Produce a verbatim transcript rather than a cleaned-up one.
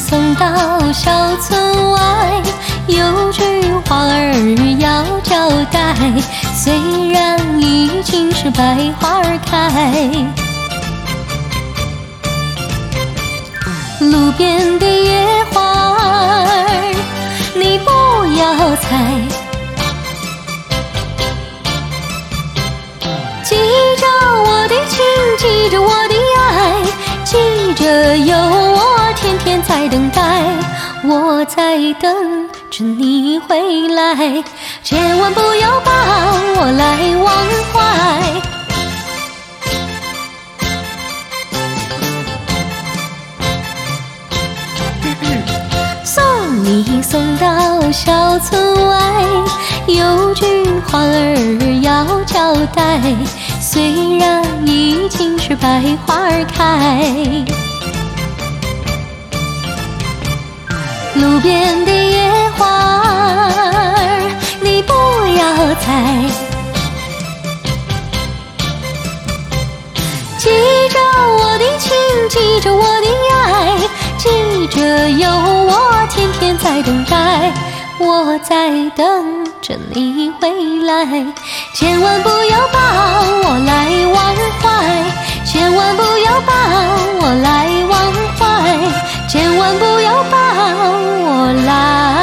送到小村外，有句话儿要交代，虽然已经是百花儿开，路边的野花儿你不要采，记着我的情，记着我的爱，记着有我天天在等待，我在等着你回来，千万不要把我来忘怀。送你送到小村外，有句话儿要交代，虽然已经是百花儿开，路边的野花儿你不要采，记着我的情，记着我的爱，记着有我天天在等待，我在等着你回来，千万不要把我来忘怀，千万不要把我来忘怀，千万不要把我来